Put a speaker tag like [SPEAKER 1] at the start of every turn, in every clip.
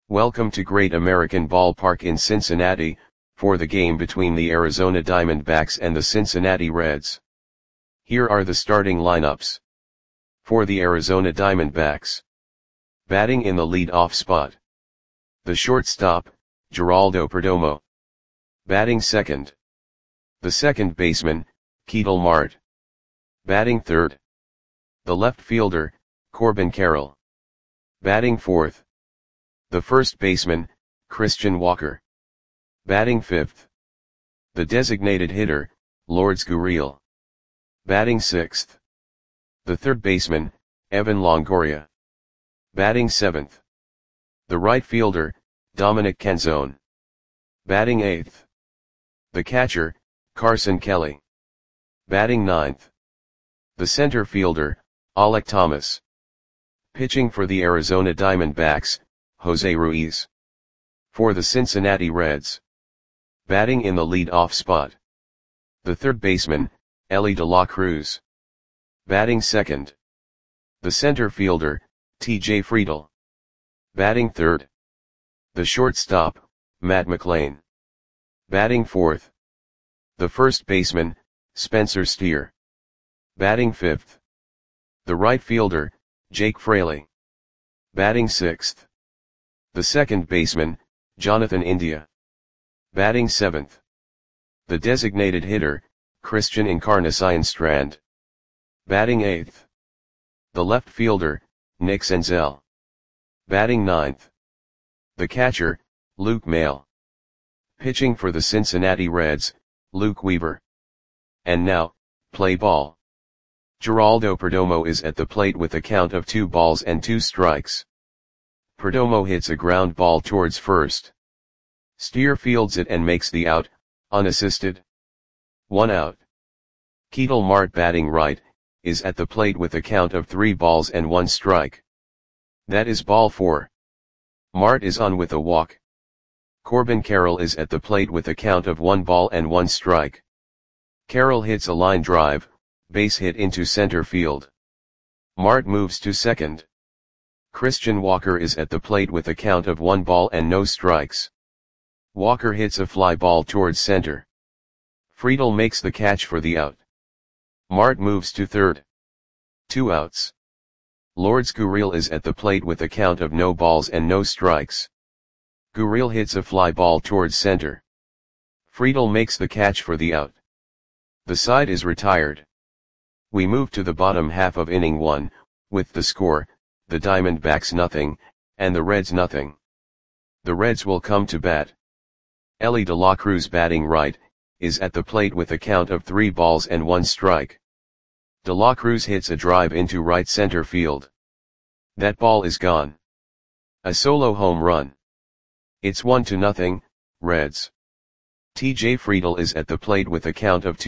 [SPEAKER 1] Welcome to Great American Ballpark in Cincinnati, for the game between the Arizona Diamondbacks and the Cincinnati Reds. Here are the starting lineups. For the Arizona Diamondbacks. Batting in the lead-off spot. The shortstop, Geraldo Perdomo. Batting second. The second baseman, Ketel Marte. Batting third. The left fielder, Corbin Carroll. Batting fourth. The first baseman, Christian Walker. Batting fifth. The designated hitter, Lourdes Gurriel. Batting sixth. The third baseman, Evan Longoria. Batting seventh. The right fielder, Dominic Canzone. Batting eighth. The catcher, Carson Kelly. Batting ninth. The center fielder, Alek Thomas. Pitching for the Arizona Diamondbacks, Jose Ruiz. For the Cincinnati Reds. Batting in the lead-off spot. The third baseman, Elly De La Cruz. Batting second. The center fielder, T.J. Friedl. Batting third. The shortstop, Matt McLain. Batting fourth. The first baseman, Spencer Steer. Batting fifth. The right fielder, Jake Fraley. Batting sixth. The second baseman, Jonathan India. Batting seventh. The designated hitter, Christian Encarnacion Strand. Batting eighth. The left fielder, Nick Senzel. Batting ninth. The catcher, Luke Maile. Pitching for the Cincinnati Reds, Luke Weaver. And now, play ball. Geraldo Perdomo is at the plate with a count of 2-2. Perdomo hits a ground ball towards first. Steer fields it and makes the out, unassisted. 1 out. Ketel Marte batting right, is at the plate with a count of 3-1. That is ball 4. Marte is on with a walk. Corbin Carroll is at the plate with a count of 1-1. Carroll hits a line drive, base hit into center field. Marte moves to second. Christian Walker is at the plate with a count of 1-0. Walker hits a fly ball towards center. Friedl makes the catch for the out. Marte moves to third. 2 outs. Lourdes Gurriel is at the plate with a count of 0-0. Gurriel hits a fly ball towards center. Friedl makes the catch for the out. The side is retired. We move to the bottom half of inning 1, with the score, the Diamondbacks 0, and the Reds 0. The Reds will come to bat. Elly De La Cruz batting right, is at the plate with a count of 3-1. De La Cruz hits a drive into right center field. That ball is gone. A solo home run. It's 1-0, Reds. T.J. Friedl is at the plate with a count of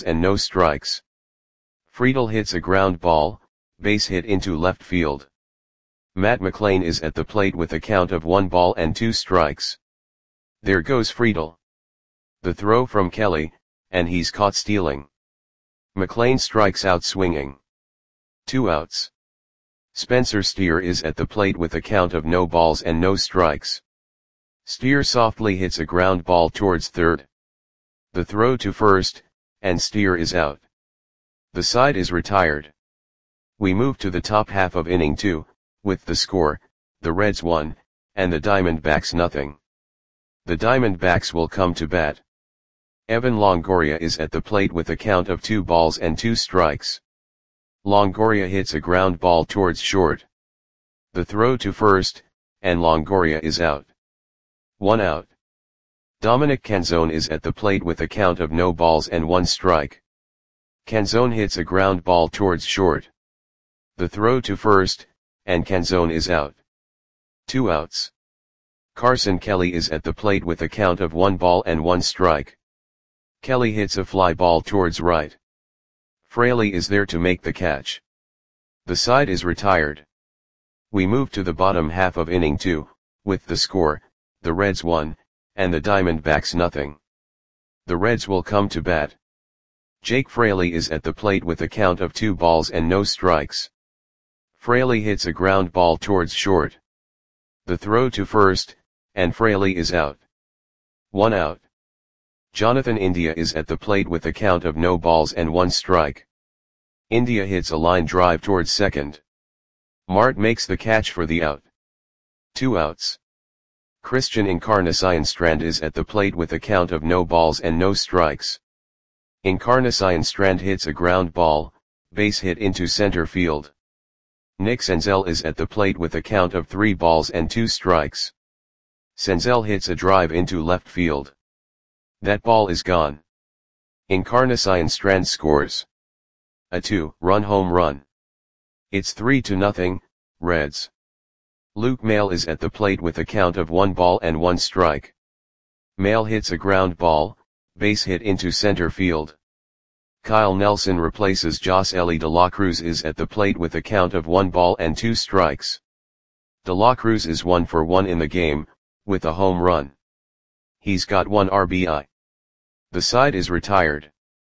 [SPEAKER 1] 2-0. Friedl hits a ground ball, base hit into left field. Matt McLain is at the plate with a count of 1-2. There goes Friedl. The throw from Kelly, and he's caught stealing. McLain strikes out swinging. 2 outs. Spencer Steer is at the plate with a count of 0-0. Steer softly hits a ground ball towards third. The throw to first, and Steer is out. The side is retired. We move to the top half of inning 2, with the score, the Reds 1, and the Diamondbacks 0. The Diamondbacks will come to bat. Evan Longoria is at the plate with a count of 2-2. Longoria hits a ground ball towards short. The throw to first, and Longoria is out. 1 out. Dominic Canzone is at the plate with a count of 0-1. Canzone hits a ground ball towards short. The throw to first, and Canzone is out. 2 outs. Carson Kelly is at the plate with a count of 1-1. Kelly hits a fly ball towards right. Fraley is there to make the catch. The side is retired. We move to the bottom half of inning 2, with the score, the Reds 1, and the Diamondbacks 0. The Reds will come to bat. Jake Fraley is at the plate with a count of 2-0. Fraley hits a ground ball towards short. The throw to first, and Fraley is out. 1 out. Jonathan India is at the plate with a count of no balls and 1 strike. India hits a line drive towards second. Mart makes the catch for the out. 2 outs. Christian Encarnacion-Strand is at the plate with a count of no balls and no strikes. Encarnacion-Strand hits a ground ball, base hit into center field. Nick Senzel is at the plate with a count of 3 balls and 2 strikes. Senzel hits a drive into left field. That ball is gone. Encarnacion-Strand scores a 2-run home run. It's 3-0, Reds. Luke Maile is at the plate with a count of 1 ball and 1 strike. Maile hits a ground ball, base hit into center field. Kyle Nelson replaces Josely De La Cruz is at the plate with a count of 1 ball and 2 strikes. De La Cruz is 1 for 1 in the game, with a home run. He's got 1 RBI. The side is retired.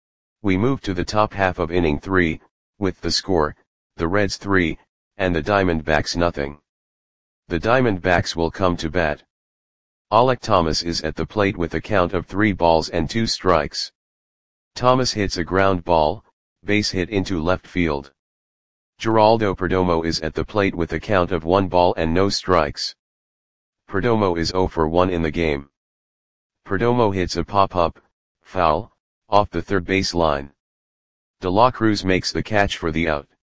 [SPEAKER 1] We move to the top half of inning 3, with the score, the Reds 3, and the Diamondbacks nothing. The Diamondbacks will come to bat. Alek Thomas is at the plate with a count of 3 balls and 2 strikes. Thomas hits a ground ball, base hit into left field. Geraldo Perdomo is at the plate with a count of 1 ball and no strikes. Perdomo is 0 for 1 in the game. Perdomo hits a pop-up, foul, off the third base line. De La Cruz makes the catch for the out.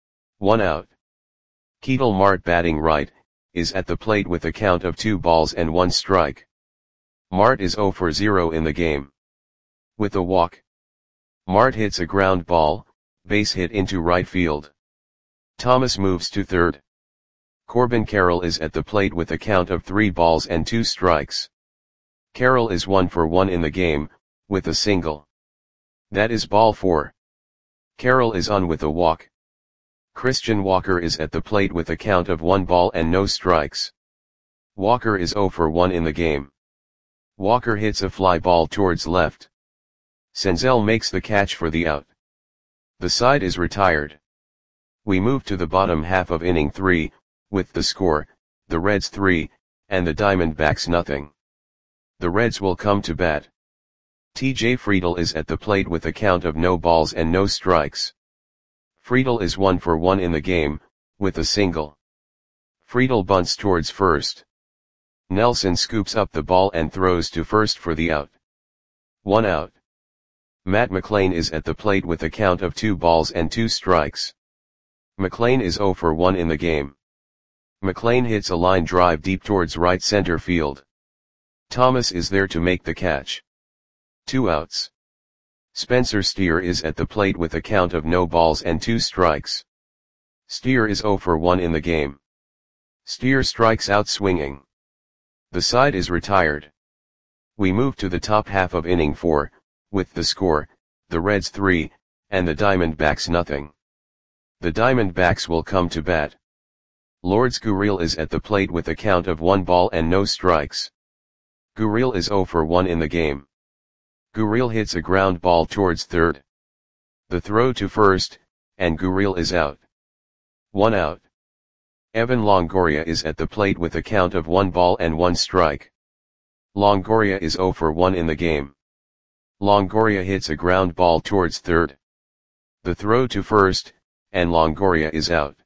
[SPEAKER 1] 1 out. Ketel Marte batting right, is at the plate with a count of 2 balls and 1 strike. Marte is 0 for 0 in the game. With a walk. Marte hits a ground ball, base hit into right field. Thomas moves to third. Corbin Carroll is at the plate with a count of 3 balls and 2 strikes. Carroll is 1 for 1 in the game, with a single. That is ball 4. Carroll is on with a walk. Christian Walker is at the plate with a count of 1 ball and no strikes. Walker is 0 for 1 in the game. Walker hits a fly ball towards left. Senzel makes the catch for the out. The side is retired. We move to the bottom half of inning 3, with the score, the Reds 3, and the Diamondbacks nothing. The Reds will come to bat. TJ Friedl is at the plate with a count of no balls and no strikes. Friedl is 1 for 1 in the game, with a single. Friedl bunts towards first. Nelson scoops up the ball and throws to first for the out. 1 out. Matt McLain is at the plate with a count of 2 balls and 2 strikes. McLain is 0 for 1 in the game. McLain hits a line drive deep towards right center field. Thomas is there to make the catch. 2 outs. Spencer Steer is at the plate with a count of no balls and 2 strikes. Steer is 0 for 1 in the game. Steer strikes out swinging. The side is retired. We move to the top half of inning 4, with the score, the Reds 3, and the Diamondbacks nothing. The Diamondbacks will come to bat. Lourdes Gurriel is at the plate with a count of 1 ball and no strikes. Gurriel is 0 for 1 in the game. Gurriel hits a ground ball towards third. The throw to first, and Gurriel is out. 1 out. Evan Longoria is at the plate with a count of 1 ball and 1 strike. Longoria is 0 for 1 in the game. Longoria hits a ground ball towards third. The throw to first, and Longoria is out.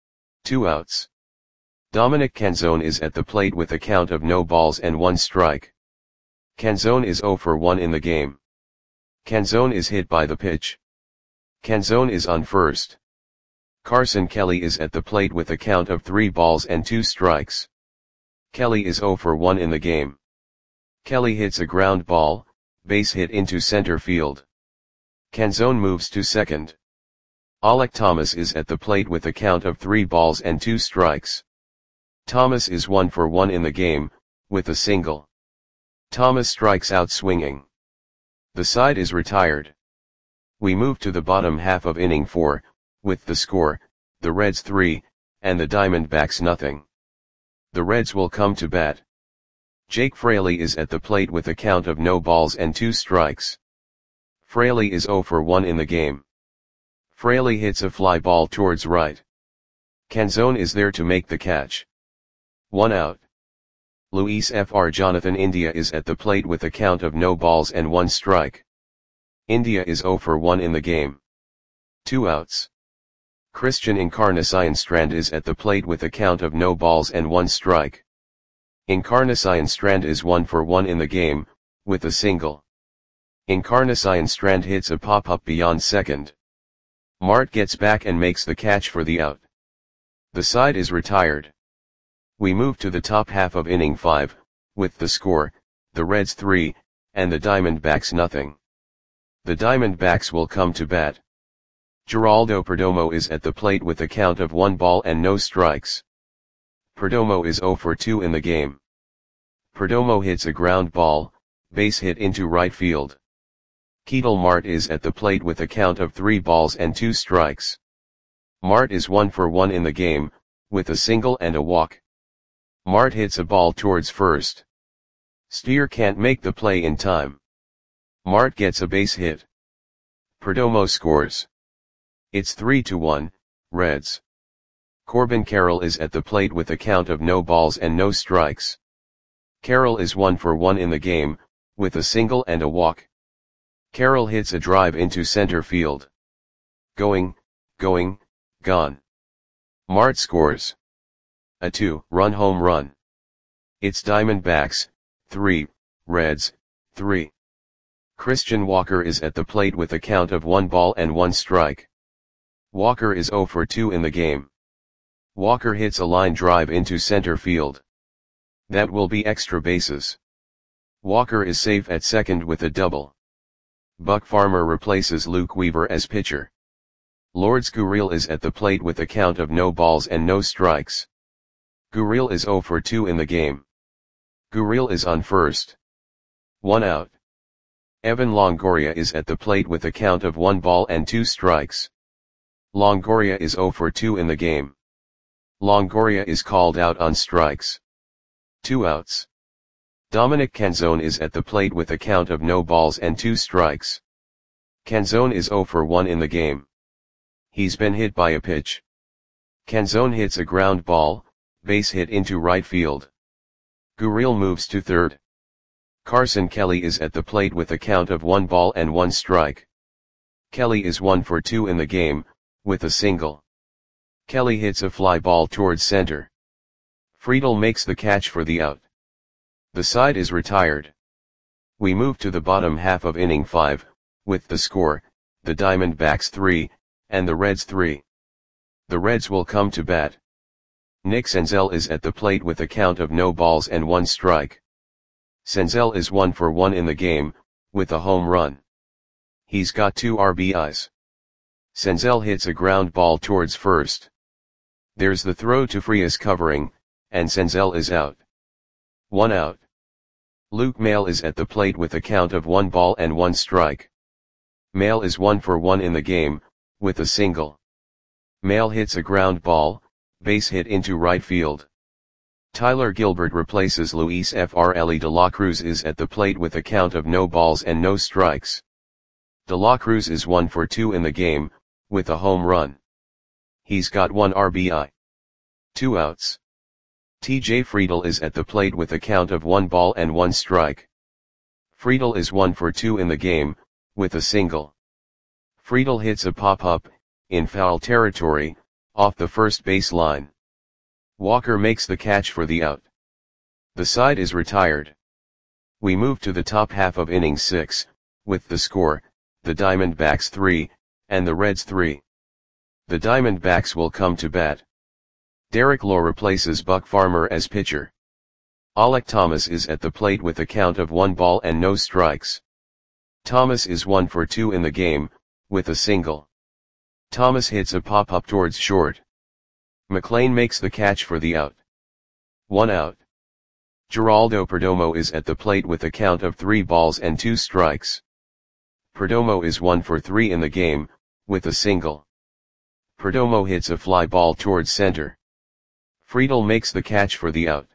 [SPEAKER 1] 2 outs. Dominic Canzone is at the plate with a count of no balls and 1 strike. Canzone is 0 for 1 in the game. Canzone is hit by the pitch. Canzone is on first. Carson Kelly is at the plate with a count of 3 balls and 2 strikes. Kelly is 0 for 1 in the game. Kelly hits a ground ball, base hit into center field. Canzone moves to second. Alek Thomas is at the plate with a count of 3 balls and 2 strikes. Thomas is 1 for 1 in the game, with a single. Thomas strikes out swinging. The side is retired. We move to the bottom half of inning 4, with the score, the Reds 3, and the Diamondbacks nothing. The Reds will come to bat. Jake Fraley is at the plate with a count of no balls and 2 strikes. Fraley is 0 for 1 in the game. Fraley hits a fly ball towards right. Canzone is there to make the catch. 1 out. Luis Fr. Jonathan India is at the plate with a count of no balls and 1 strike. India is 0 for 1 in the game. 2 outs. Christian Encarnacion-Strand is at the plate with a count of no balls and 1 strike. Encarnacion-Strand is 1 for 1 in the game, with a single. Encarnacion-Strand hits a pop-up beyond second. Mart gets back and makes the catch for the out. The side is retired. We move to the top half of inning 5, with the score, the Reds 3, and the Diamondbacks nothing. The Diamondbacks will come to bat. Geraldo Perdomo is at the plate with a count of 1 ball and no strikes. Perdomo is 0 for 2 in the game. Perdomo hits a ground ball, base hit into right field. Ketel Marte is at the plate with a count of 3 balls and 2 strikes. Marte is 1 for 1 in the game, with a single and a walk. Marte hits a ball towards first. Steer can't make the play in time. Marte gets a base hit. Perdomo scores. It's 3-1, Reds. Corbin Carroll is at the plate with a count of no balls and no strikes. Carroll is 1 for 1 in the game, with a single and a walk. Carroll hits a drive into center field. Going, gone. Marte scores. A 2-run home run. It's Diamondbacks, 3, Reds, 3. Christian Walker is at the plate with a count of 1 ball and 1 strike. Walker is 0 for 2 in the game. Walker hits a line drive into center field. That will be extra bases. Walker is safe at second with a double. Buck Farmer replaces Luke Weaver as pitcher. Lourdes Gurriel is at the plate with a count of no balls and no strikes. Gurriel is 0 for 2 in the game. Gurriel is on first. 1 out. Evan Longoria is at the plate with a count of 1 ball and 2 strikes. Longoria is 0 for 2 in the game. Longoria is called out on strikes. 2 outs. Dominic Canzone is at the plate with a count of no balls and 2 strikes. Canzone is 0 for 1 in the game. He's been hit by a pitch. Canzone hits a ground ball, base hit into right field. Gurriel moves to third. Carson Kelly is at the plate with a count of 1 ball and 1 strike. Kelly is 1 for 2 in the game, with a single. Kelly hits a fly ball towards center. Friedl makes the catch for the out. The side is retired. We move to the bottom half of inning 5, with the score, the Diamondbacks 3, and the Reds 3. The Reds will come to bat. Nick Senzel is at the plate with a count of no balls and 1 strike. Senzel is 1 for 1 in the game, with a home run. He's got 2 RBIs. Senzel hits a ground ball towards first. There's the throw to Frias covering, and Senzel is out. 1 out. Luke Maile is at the plate with a count of 1 ball and 1 strike. Maile is 1 for 1 in the game, with a single. Maile hits a ground ball, base hit into right field. Tyler Gilbert replaces Luis Fr. de la Cruz is at the plate with a count of no balls and no strikes. De la Cruz is 1 for 2 in the game, with a home run. He's got 1 RBI. 2 outs. TJ Friedl is at the plate with a count of 1 ball and 1 strike. Friedl is 1 for 2 in the game, with a single. Friedl hits a pop-up, in foul territory, off the first base line. Walker makes the catch for the out. The side is retired. We move to the top half of inning 6, with the score, the Diamondbacks 3, and the Reds 3. The Diamondbacks will come to bat. Derek Lowe replaces Buck Farmer as pitcher. Alek Thomas is at the plate with a count of 1 ball and no strikes. Thomas is 1 for 2 in the game, with a single. Thomas hits a pop-up towards short. McLean makes the catch for the out. 1 out. Geraldo Perdomo is at the plate with a count of 3 balls and 2 strikes. Perdomo is 1 for 3 in the game, with a single. Perdomo hits a fly ball towards center. Friedl makes the catch for the out.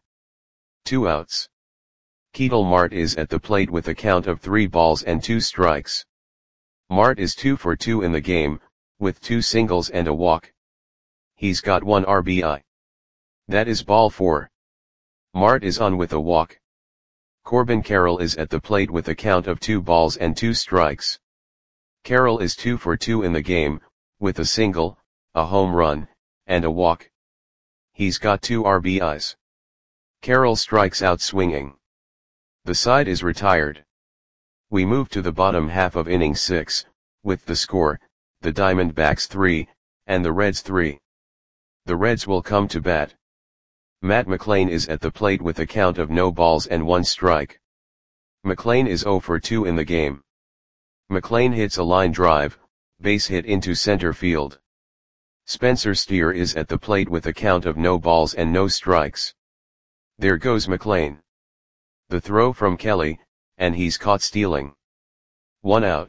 [SPEAKER 1] 2 outs. Ketel Marte is at the plate with a count of 3 balls and 2 strikes. Marte is 2 for 2 in the game, with 2 singles and a walk. He's got 1 RBI. That is ball 4. Mart is on with a walk. Corbin Carroll is at the plate with a count of 2 balls and 2 strikes. Carroll is 2 for 2 in the game, with a single, a home run, and a walk. He's got 2 RBIs. Carroll strikes out swinging. The side is retired. We move to the bottom half of inning 6, with the score, the Diamondbacks 3, and the Reds 3. The Reds will come to bat. Matt McLain is at the plate with a count of no balls and 1 strike. McLain is 0 for 2 in the game. McLain hits a line drive, base hit into center field. Spencer Steer is at the plate with a count of no balls and no strikes. There goes McLain. The throw from Kelly, and he's caught stealing. 1 out.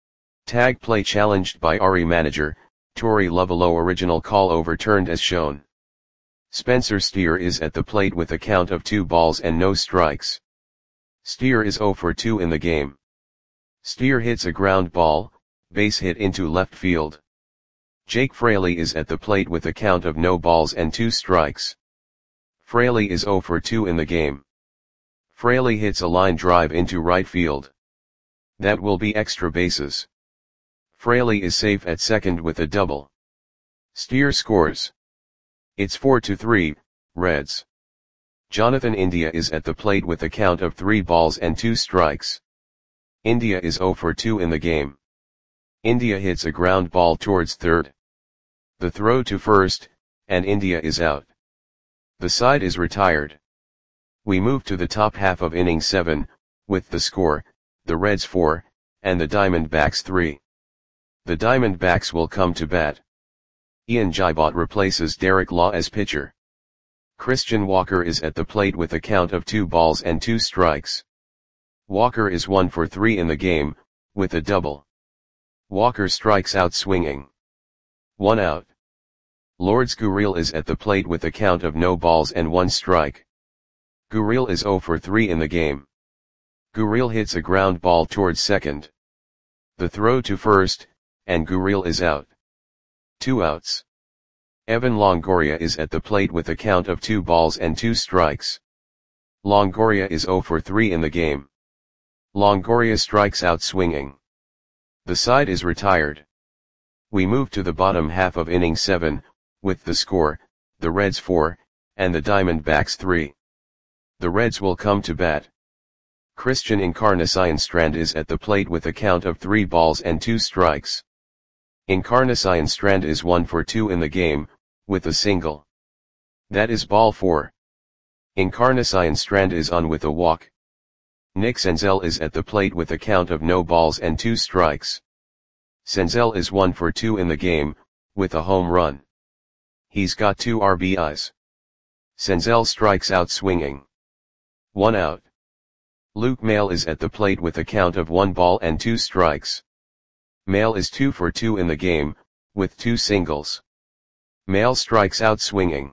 [SPEAKER 1] Tag play challenged by Ari manager, Torey Lovullo. Original call overturned as shown. Spencer Steer is at the plate with a count of 2 balls and no strikes. Steer is 0 for 2 in the game. Steer hits a ground ball, base hit into left field. Jake Fraley is at the plate with a count of no balls and 2 strikes. Fraley is 0 for 2 in the game. Fraley hits a line drive into right field. That will be extra bases. Fraley is safe at second with a double. Steer scores. It's 4-3, Reds. Jonathan India is at the plate with a count of 3 balls and 2 strikes. India is 0 for 2 in the game. India hits a ground ball towards third. The throw to first, and India is out. The side is retired. We move to the top half of inning 7, with the score, the Reds 4, and the Diamondbacks 3. The Diamondbacks will come to bat. Ian Gibot replaces Derek Law as pitcher. Christian Walker is at the plate with a count of 2 balls and 2 strikes. Walker is 1 for 3 in the game, with a double. Walker strikes out swinging. 1 out. Lourdes Gurriel is at the plate with a count of no balls and 1 strike. Gurriel is 0 for 3 in the game. Gurriel hits a ground ball towards second. The throw to first, and Gurriel is out. 2 outs. Evan Longoria is at the plate with a count of 2 balls and 2 strikes. Longoria is 0 for 3 in the game. Longoria strikes out swinging. The side is retired. We move to the bottom half of inning 7, with the score, the Reds 4, and the Diamondbacks 3. The Reds will come to bat. Christian Encarnacion-Strand is at the plate with a count of 3 balls and 2 strikes. Encarnacion-Strand is 1 for 2 in the game, with a single. That is ball 4. Encarnacion-Strand is on with a walk. Nick Senzel is at the plate with a count of no balls and 2 strikes. Senzel is 1 for 2 in the game, with a home run. He's got 2 RBIs. Senzel strikes out swinging. 1 out. Luke Maile is at the plate with a count of 1 ball and 2 strikes. Maile is 2 for 2 in the game, with 2 singles. Maile strikes out swinging.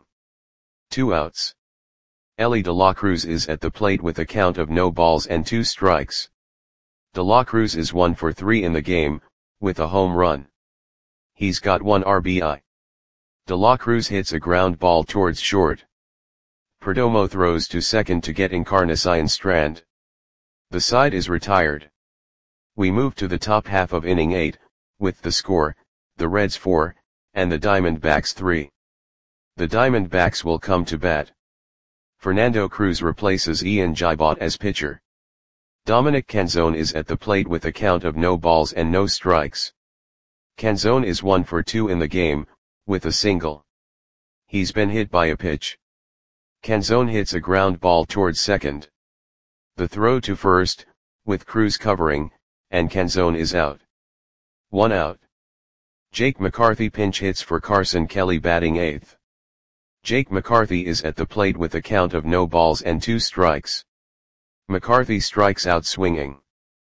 [SPEAKER 1] 2 outs. Elly De La Cruz is at the plate with a count of no balls and 2 strikes. De La Cruz is 1 for 3 in the game, with a home run. He's got 1 RBI. De La Cruz hits a ground ball towards short. Perdomo throws to second to get Encarnacion-Strand. The side is retired. We move to the top half of inning 8, with the score, the Reds 4, and the Diamondbacks 3. The Diamondbacks will come to bat. Fernando Cruz replaces Ian Gibot as pitcher. Dominic Canzone is at the plate with a count of no balls and no strikes. Canzone is 1 for 2 in the game, with a single. He's been hit by a pitch. Canzone hits a ground ball towards second. The throw to first, with Cruz covering, and Canzone is out. 1 out. Jake McCarthy pinch hits for Carson Kelly batting 8th. Jake McCarthy is at the plate with a count of no balls and 2 strikes. McCarthy strikes out swinging.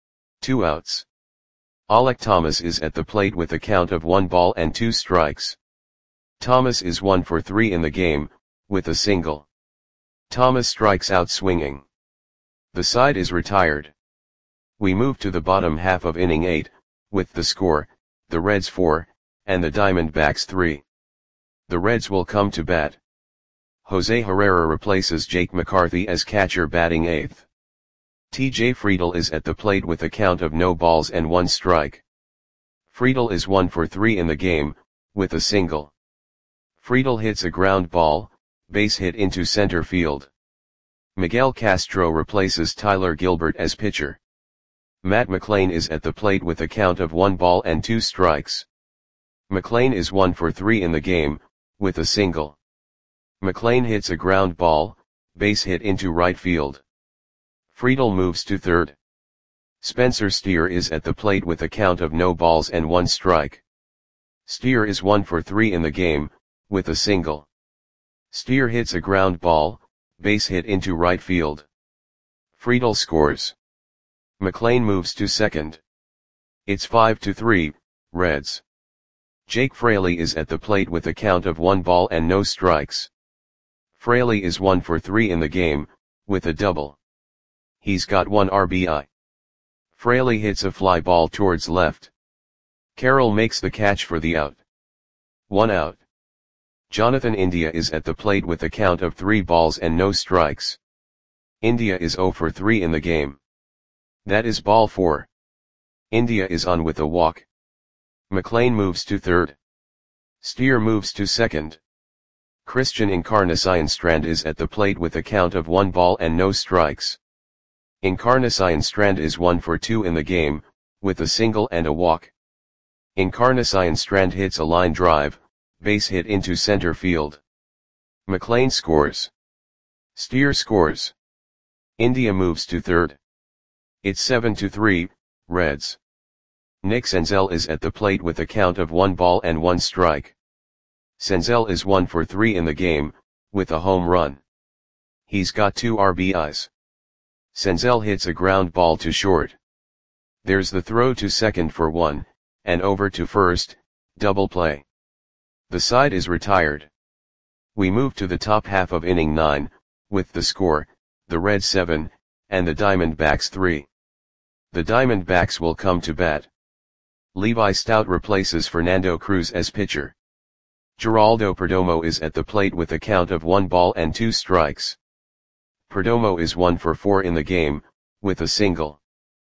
[SPEAKER 1] 2 outs. Alek Thomas is at the plate with a count of 1 ball and 2 strikes. Thomas is 1 for 3 in the game, with a single. Thomas strikes out swinging. The side is retired. We move to the bottom half of inning 8, with the score, the Reds 4, and the Diamondbacks 3. The Reds will come to bat. Jose Herrera replaces Jake McCarthy as catcher batting 8th. TJ Friedl is at the plate with a count of no balls and 1 strike. Friedl is 1 for 3 in the game, with a single. Friedl hits a ground ball, base hit into center field. Miguel Castro replaces Tyler Gilbert as pitcher. Matt McLain is at the plate with a count of 1 ball and 2 strikes. McLain is 1 for 3 in the game, with a single. McLain hits a ground ball, base hit into right field. Friedl moves to third. Spencer Steer is at the plate with a count of no balls and 1 strike. Steer is 1 for 3 in the game, with a single. Steer hits a ground ball, base hit into right field. Friedl scores. McLain moves to second. It's 5-3, Reds. Jake Fraley is at the plate with a count of 1 ball and no strikes. Fraley is 1 for 3 in the game, with a double. He's got 1 RBI. Fraley hits a fly ball towards left. Carroll makes the catch for the out. 1 out. Jonathan India is at the plate with a count of 3 balls and no strikes. India is 0 for 3 in the game. That is ball 4. India is on with a walk. McLain moves to third. Steer moves to second. Christian Encarnacion-Strand is at the plate with a count of 1 ball and no strikes. Encarnacion-Strand is 1 for 2 in the game, with a single and a walk. Encarnacion-Strand hits a line drive, base hit into center field. McLain scores. Steer scores. India moves to third. It's 7-3, Reds. Nick Senzel is at the plate with a count of 1 ball and 1 strike. Senzel is 1 for 3 in the game, with a home run. He's got 2 RBIs. Senzel hits a ground ball to short. There's the throw to second for 1, and over to first, double play. The side is retired. We move to the top half of inning 9, with the score, the Reds 7, and the Diamondbacks 3. The Diamondbacks will come to bat. Levi Stout replaces Fernando Cruz as pitcher. Geraldo Perdomo is at the plate with a count of 1 ball and 2 strikes. Perdomo is 1 for 4 in the game, with a single.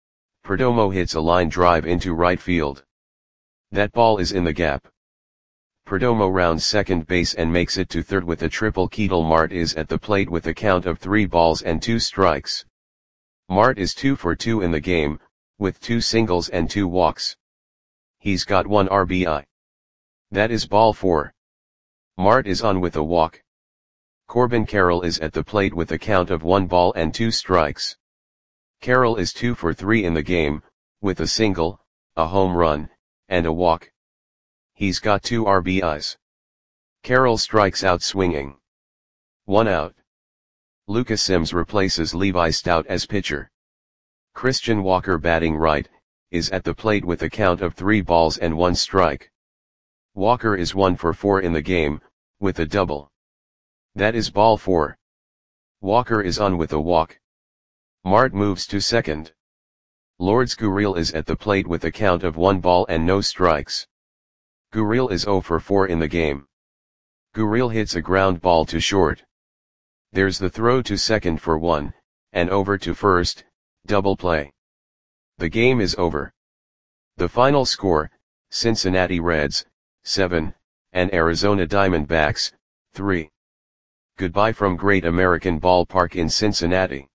[SPEAKER 1] Perdomo hits a line drive into right field. That ball is in the gap. Perdomo rounds second base and makes it to third with a triple. Ketel Marte is at the plate with a count of 3 balls and 2 strikes. Marte is 2 for 2 in the game, with 2 singles and 2 walks. He's got 1 RBI. That is ball 4. Marte is on with a walk. Corbin Carroll is at the plate with a count of 1 ball and 2 strikes. Carroll is 2 for 3 in the game, with a single, a home run, and a walk. He's got 2 RBIs. Carroll strikes out swinging. 1 out. Lucas Sims replaces Levi Stout as pitcher. Christian Walker batting right, is at the plate with a count of 3 balls and 1 strike. Walker is 1 for 4 in the game, with a double. That is ball 4. Walker is on with a walk. Marte moves to second. Lourdes Gurriel is at the plate with a count of 1 ball and no strikes. Gurriel is 0 for 4 in the game. Gurriel hits a ground ball to short. There's the throw to second for 1, and over to first, double play. The game is over. The final score, Cincinnati Reds, 7, and Arizona Diamondbacks, 3. Goodbye from Great American Ballpark in Cincinnati.